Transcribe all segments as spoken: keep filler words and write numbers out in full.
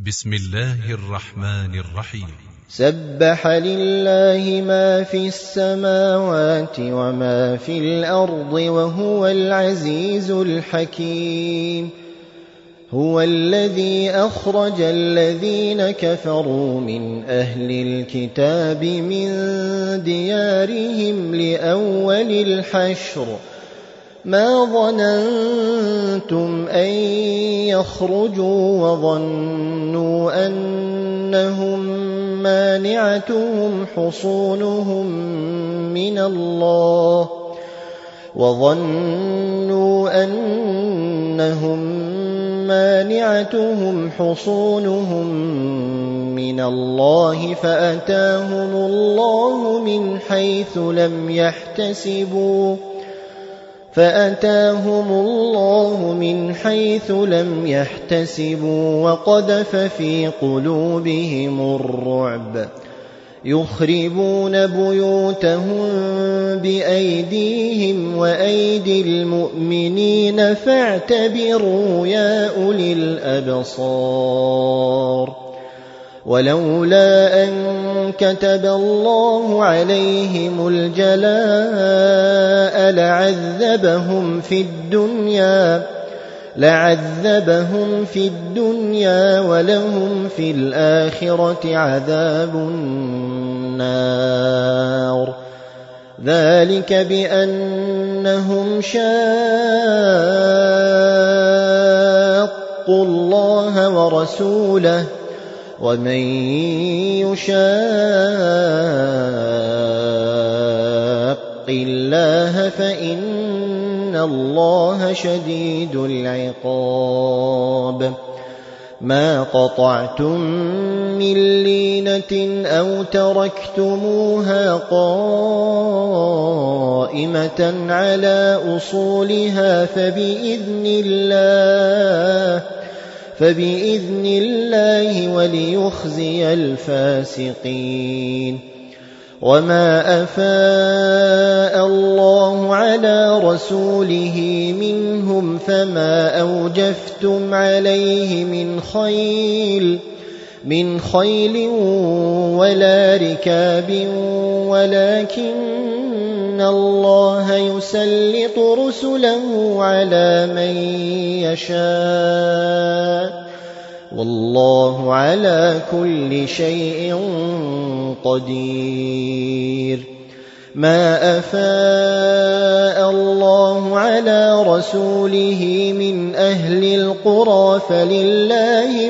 بسم الله الرحمن الرحيم. سبح لله ما في السماوات وما في الأرض وهو العزيز الحكيم. هو الذي أخرج الذين كفروا من أهل الكتاب من ديارهم لأول الحشر ما ظننتم أن يخرجوا وظنوا أنهم مانعتهم حصونهم من الله وظنوا أنهم مانعتهم حصونهم من الله فأتاهم الله من حيث لم يحتسبوا فأتاهم الله من حيث لم يحتسبوا وقذف في قلوبهم الرعب يخربون بيوتهم بأيديهم وأيدي المؤمنين فاعتبروا يا أولي الأبصار. ولولا أن كتب الله عليهم الجلاء لعذبهم في الدنيا لعذبهم في الدنيا ولهم في الآخرة عذاب النار. ذلك بأنهم شاقوا الله ورسوله ومن يشاق الله فإن الله شديد العقاب. ما قطعتم من لينة أو تركتموها قائمة على أصولها فبإذن الله فبإذن الله وليخزي الفاسقين. وما أفاء الله على رسوله منهم فما أوجفتم عليه من خيل من خيل ولا ركاب ولكن الله يسلط رسله على من يشاء والله على كل شيء قدير. ما أفاء الله على رسوله من أهل القرى فلله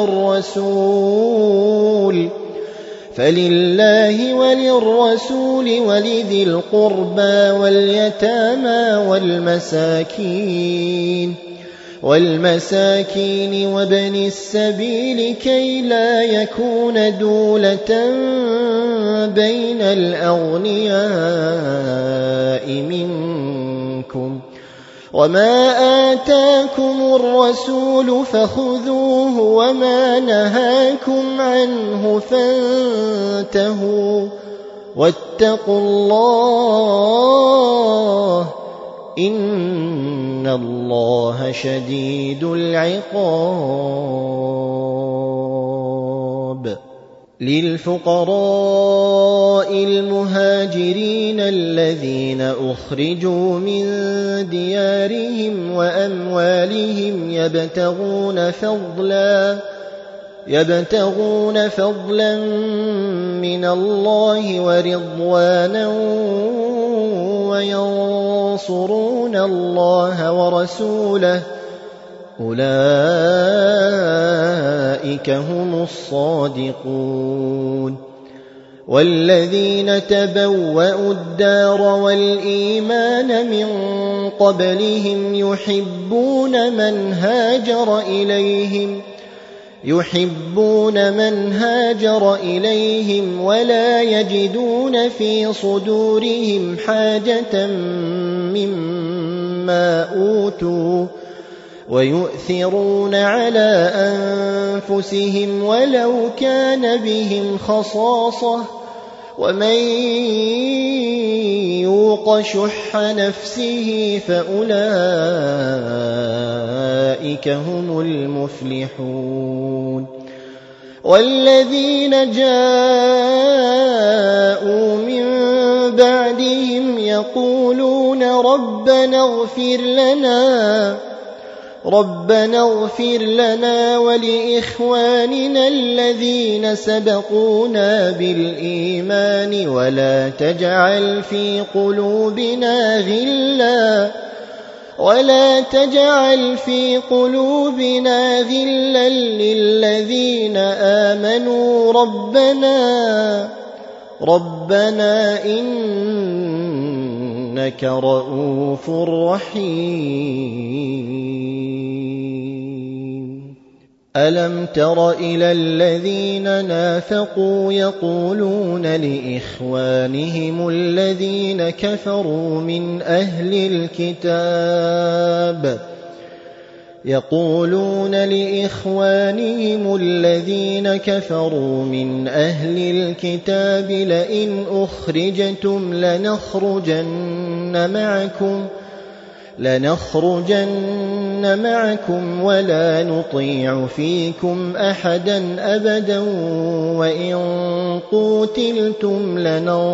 وللرسول فلله وللرسول ولذي القربى واليتامى والمساكين والمساكين وابن السبيل كي لا يكون دولة بين الأغنياء منكم. وما آتاكم الرسول فخذوه وما نهاكم عنه فانتهوا واتقوا الله إن الله شديد العقاب. للفقراء المهاجرين الذين أخرجوا من ديارهم وأموالهم يبتغون فضلا يبتغون فضلا من الله ورضوانا وينصرون الله ورسوله أولئك هم الصادقون. والذين تبوأوا الدار والإيمان من قبلهم يحبون من هاجر إليهم يحبون من هاجر إليهم ولا يجدون في صدورهم حاجة مما أوتوا ويؤثرون على أنفسهم ولو كان بهم خصاصة ومن يوق شح نفسه فأولئك هم المفلحون والذين جاءوا من بعدهم يقولون ربنا اغفر لنا ربنا اغفر لنا ولإخواننا الذين سبقونا بالإيمان ولا تجعل في قلوبنا غلا ولا تجعل في قلوبنا غلا للذين آمنوا ربنا ربنا إنك رؤوف رحيم. ألم تر إلى الذين نافقوا يقولون لإخوانهم الذين كفروا من أهل الكتاب يقولون لإخوانهم الذين كفروا من أهل الكتاب لئن أخرجتم لنخرجن معكم لنخرجن معكم ولا نطيع فيكم أحدا أبدا وإن قوتلتم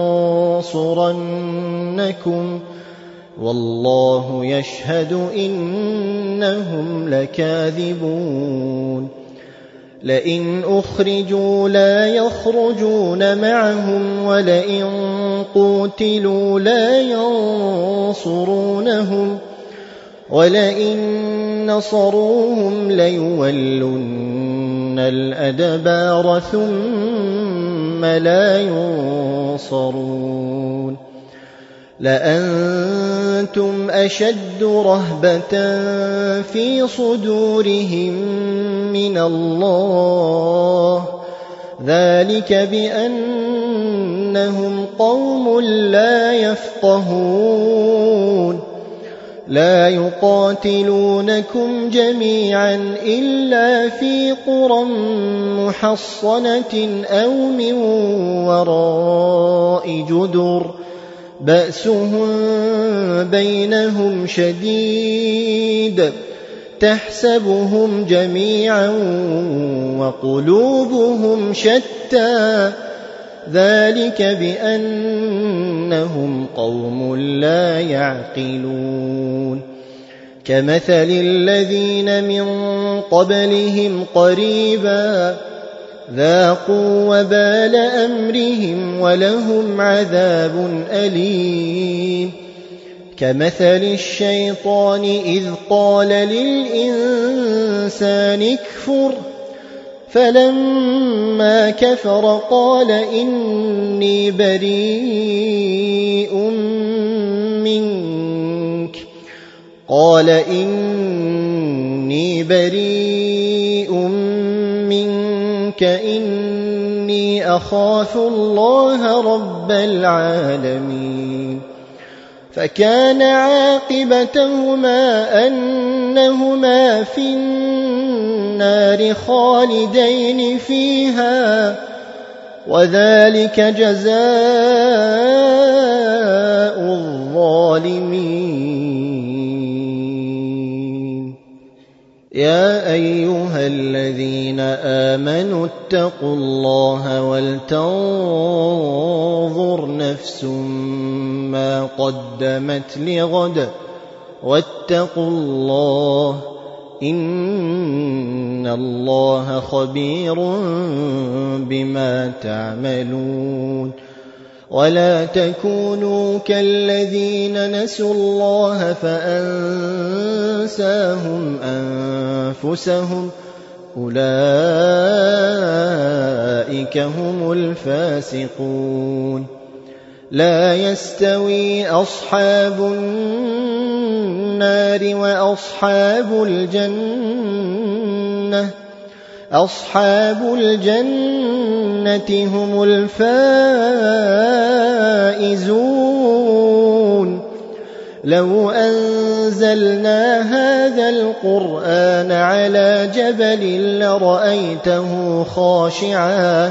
لننصرنكم والله يشهد إنهم لكاذبون. لئن أخرجوا لا يخرجون معهم ولئن قوتلوا لا ينصرونهم ولئن نصروهم ليولن الأدبار ثم لا ينصرون. لأنتم أشد رهبة في صدورهم من الله ذلك بأنهم قوم لا يفقهون. لا يقاتلونكم جميعا إلا في قرى محصنة أو من وراء جدر بأسهم بينهم شديد تحسبهم جميعا وقلوبهم شتى ذلك بأنهم قوم لا يعقلون. كمثل الذين من قبلهم قريبا ذاقوا وبال أمرهم ولهم عذاب أليم. كمثل الشيطان إذ قال للإنسان اكفر فلما كفر قال إني بريء منك قال إني بريء منك إني أخاف الله رب العالمين. فكان عاقبتهما أنهما في النار خالدين فيها وذلك جزاء الظالمين. يا أيها الذين آمنوا اتقوا الله ولتنظر نفس ما قدمت لغد واتقوا الله إن الله خبير بما تعملون. ولا تكونوا كالذين نسوا الله فأنساهم أنفسهم أولئك هم الفاسقون. لا يستوي أصحاب النار وأصحاب الجنة أصحاب الجنة هم الفائزون. لو أنزلنا هذا القرآن على جبل لرأيته خاشعا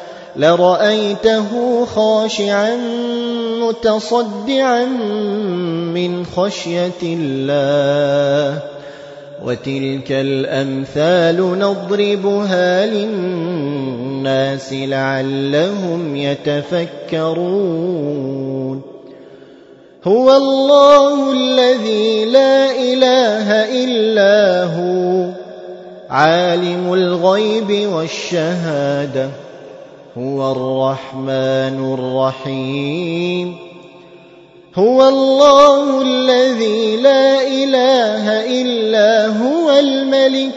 لرأيته خاشعا متصدعا من خشية الله. وتلك الأمثال نضربها للناس لِلنَّاسِ لَعَلَّهُمْ يَتَفَكَّرُونَ هُوَ اللَّهُ الَّذِي لَا إِلَٰهَ إِلَّا هُوَ عَالِمُ الْغَيْبِ وَالشَّهَادَةِ هُوَ الرَّحْمَٰنُ الرَّحِيمُ هُوَ اللَّهُ الَّذِي لَا إِلَٰهَ إِلَّا هُوَ الْمَلِكُ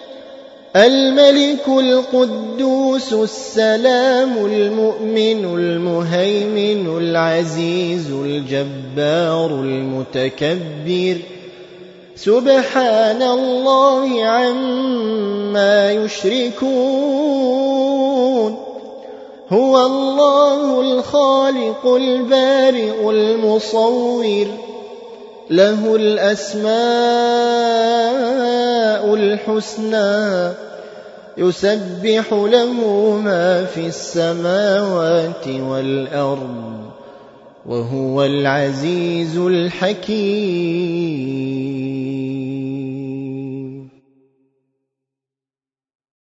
الملك القدوس السلام المؤمن المهيمن العزيز الجبار المتكبر سبحان الله عما يشركون هو الله الخالق البارئ المصور له الأسماء الحسنى يسبح له ما في السماوات والأرض وهو العزيز الحكيم